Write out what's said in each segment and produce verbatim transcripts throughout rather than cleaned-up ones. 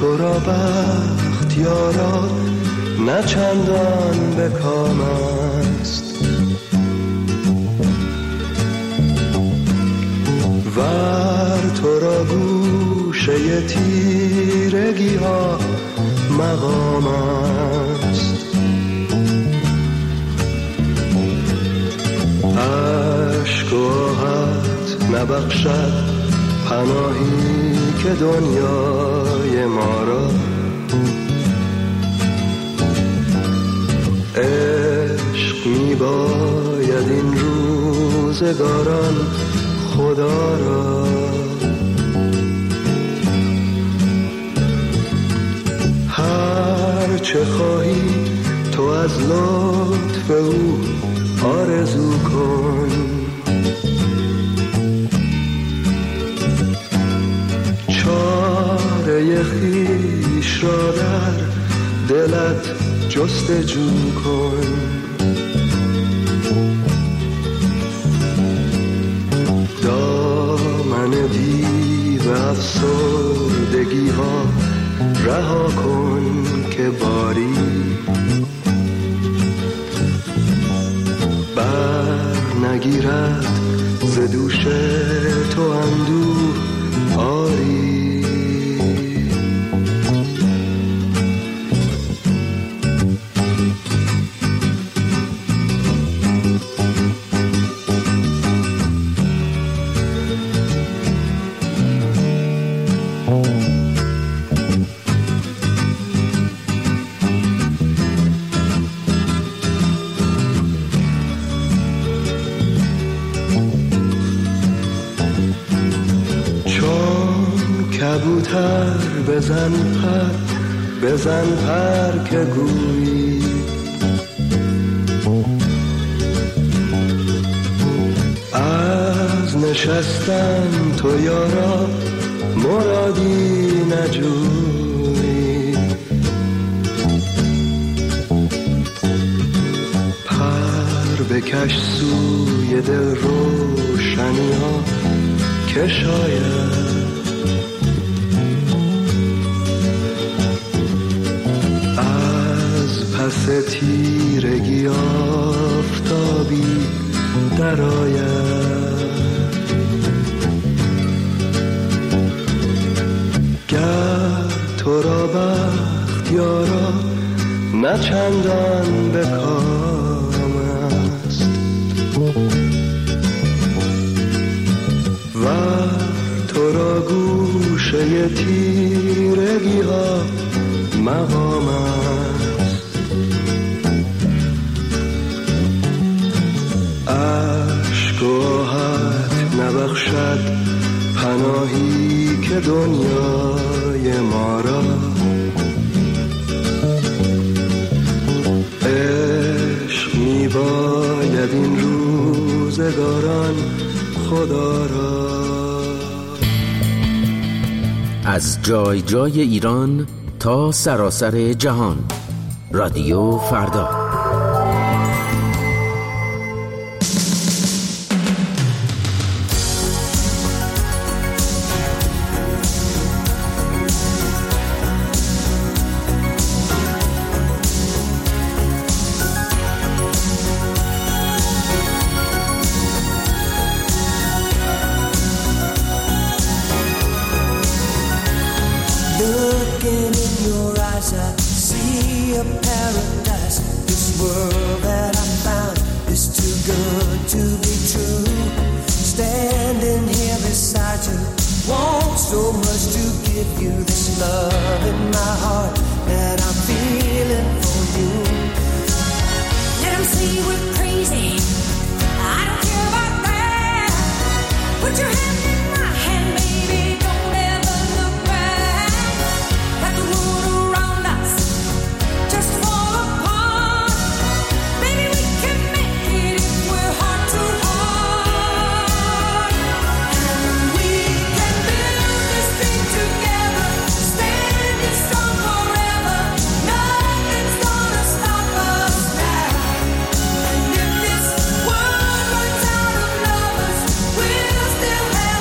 تو را بخت یارا نه چندان به کام است. ور تو را گوشه تیرگی ها مقام است. عشق و آهت نبخشد پناهی که دنیای ما را. عشق می باید این روزگاران خدا را. هر چه خواهی تو از لطف او آرزو کن. چاره خویش را در دلت جستجو کن. دامن دیو افسردگی ها رها کن که باری بر نگیرد ز دوش تو اندوه آری. کبوتر بزن پر بزن پر که گویی از نشستن تو یارا مرادی نجویی. پر بکش سوی دل روشنی ها که شاید پس تیرگی آفتابی درآید. گر تو را بخت یارا نه چندان به کام است. و تو را گوشه تیرگی ها مقام است. عشق و آهت نبخشد پناهی که دنیای ما را. عشق می باید این روزگاران خدا را. از جای جای ایران تا سراسر جهان، رادیو فردا. Looking in your eyes, I see a paradise. This world that I found is too good to be true. Standing here beside you, want so much to give you this love in my heart that I'm feeling for you. Let them say we're crazy, I don't care about that. Put your hand in my hand, baby, don't ever look back. Like the world around us just fall apart. Baby, we can make it if we're heart to heart. And we can build this thing together, standing strong forever. Nothing's gonna stop us now. And if this world runs out of lovers, we'll still have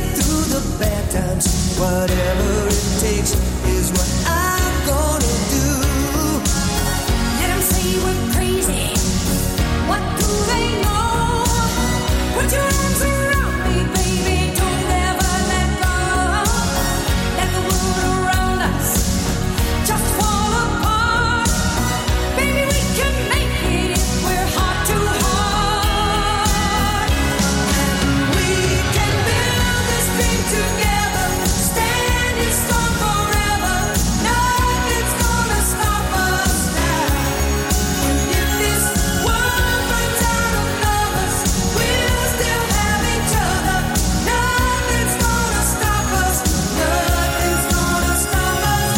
through the bad times. Whatever it takes is what I'm gonna do. Let them say we're crazy. What do they know? Put your arms around me, baby. Don't ever let go. Let the world around us just fall apart. Baby, we can make it if we're heart to heart. And we can build this dream together. Standing strong forever. Nothing's gonna stop us now. And if this world runs out of lovers, we'll still have each other. Nothing's gonna stop us. Nothing's gonna stop us.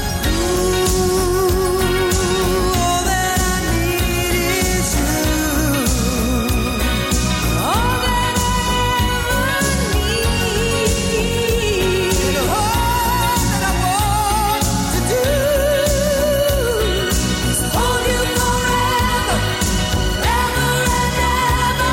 Ooh, all that I need is you. All that I ever need. And all that I want to do is hold you forever, forever and ever.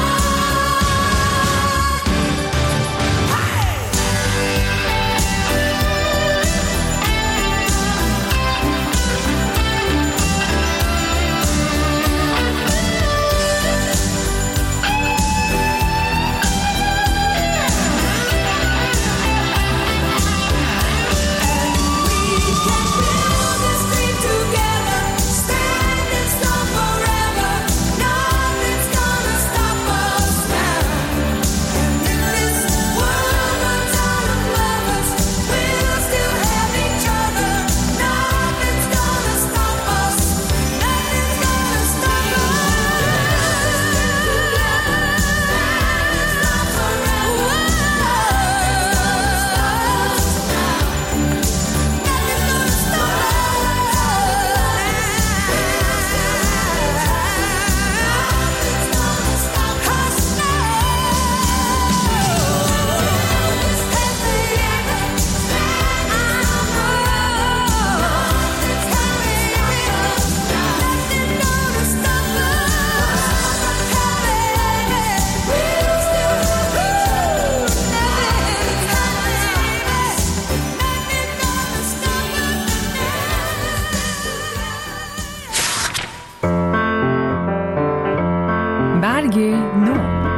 برگ نو.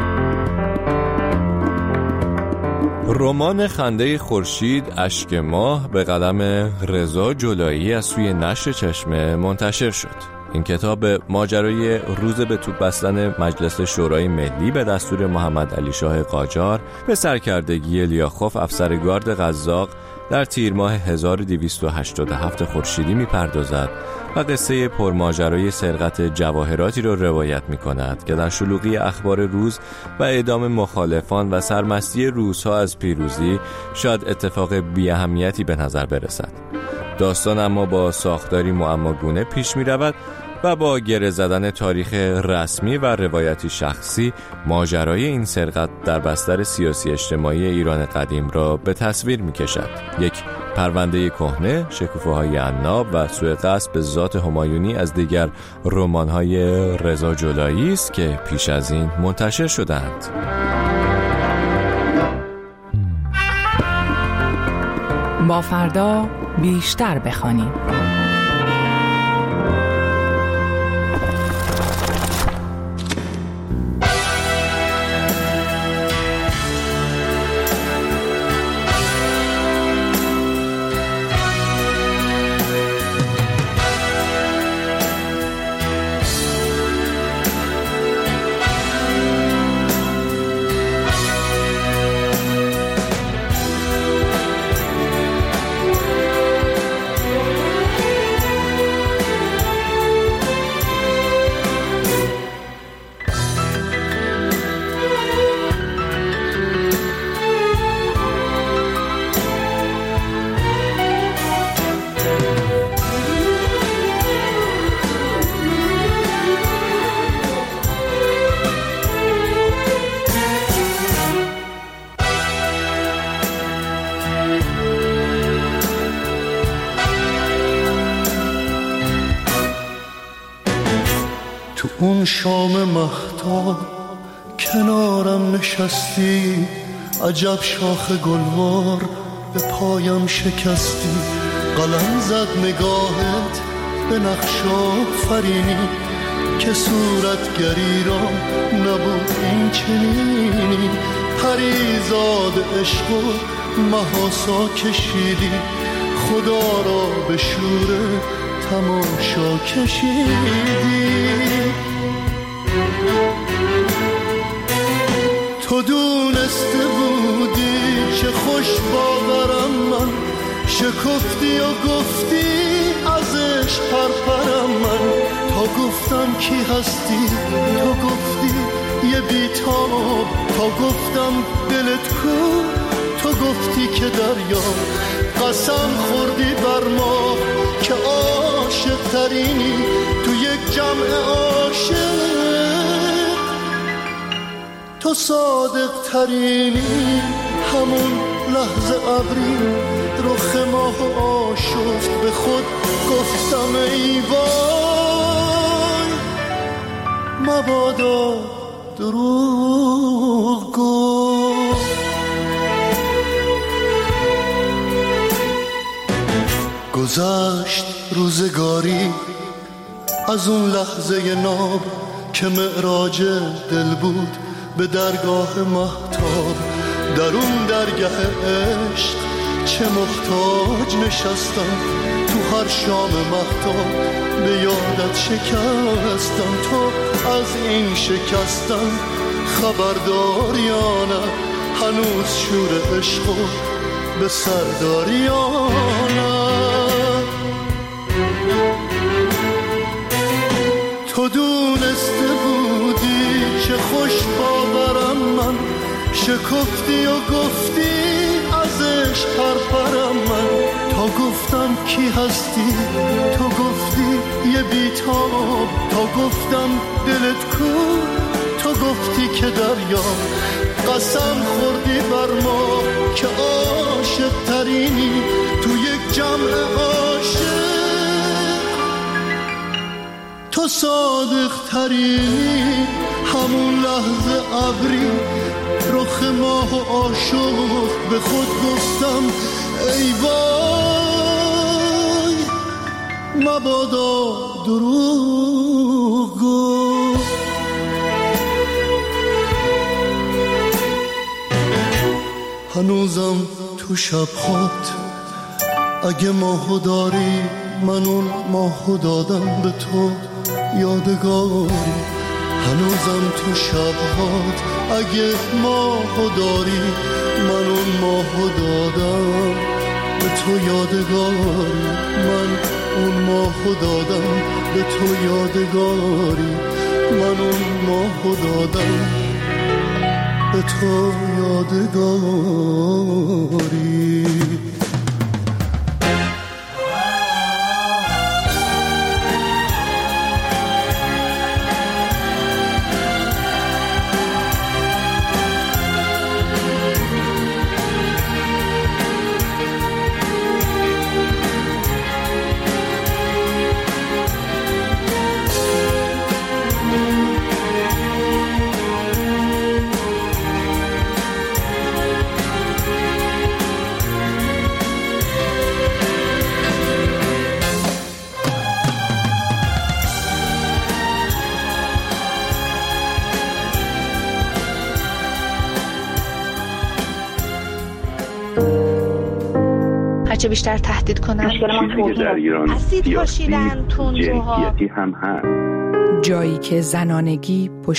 رمان خنده خورشید اشک ماه به قلم رضا جلایی از سوی نشر چشمه منتشر شد. این کتاب ماجرای روز به توپ بستن مجلس شورای ملی به دستور محمد علی شاه قاجار به سرکردگی لیاخوف افسر گارد قزاق در تیر ماه هزار و دویست و هشتاد و هفت خورشیدی می‌پردازد و قصه پرماجرای سرقت جواهراتی را روایت می‌کند که در شلوغی اخبار روز و اعدام مخالفان و سرمستی روس‌ها از پیروزی شاید اتفاق بی اهمیتی به نظر برسد. داستان اما با ساختاری معماگونه پیش می‌رود و با گره زدن تاریخ رسمی و روایتی شخصی ماجرای این سرقت در بستر سیاسی اجتماعی ایران قدیم را به تصویر می‌کشد. یک پرونده کهنه، شکوفه‌های عناب و سوء قصد به ذات همایونی از دیگر رمان‌های رضا جلایی است که پیش از این منتشر شدند. با فردا بیشتر بخوانیم. اون شام مهتاب کنارم نشستی، عجب شاخ گلوار به پایم شکستی، قلم زد نگاهت به نقش آفرینی که صورتگری را نبود این چنینی. پریزاد عشق و محاسا کشیدی، خدا را به شور تماشا کشیدی. تو دونسته بودی چه خوش باورم من، شکفتی و گفتی ازش پرپرم من. تا گفتم کی هستی تو گفتی یه بیتاب، تا گفتم دلت کو تو گفتی که دریا. قسم خوردی بر ما که عاشق ترینی تو یک جمع عاشق، تو صادق ترینی. همون لحظه ابری رخ ماه آشفت، به خود گفتم ای وای مبادا دروغ گفت. گذشت روزگاری از اون لحظه ناب که معراج دل بود به درگاه مهتاب. در اون درگاه عشق چه محتاج نشستم، تو هر شام مهتاب به یادت شکستم. تو از این شکستم خبردار یا نه، هنوز شور عشقو به سرداری یا نه. تو دونسته بودی چه خوش باورم من، شکفتی و گفتی ازش پرپرم من. تا گفتم کی هستی تو گفتی یه بیتاب، تا گفتم دلت کو تو گفتی که دریا. قسم خوردی بر ما که عاشق ترینی تو یک جمع عاشق، تو صادق ترینی. همون لحظه ابری رخ ماه و عاشق، به خود گفتم ای وای مبادا دروغ گفت. هنوزم تو شب‌هات اگه ماهو داری، من اون ماهو دادم به تو یادگاری. هنوزم تو شب‌هات اگه ماهو داری، من اون ماهو دادم به تو یادگاری. من اون ماهو دادم به تو یادگاری. من اون ماهو دادم به تو یادگاری. هرچه بیشتر تهدید کنن چیزی که در ایران سیاسی جنسیتی هم هست. جایی که زنانگی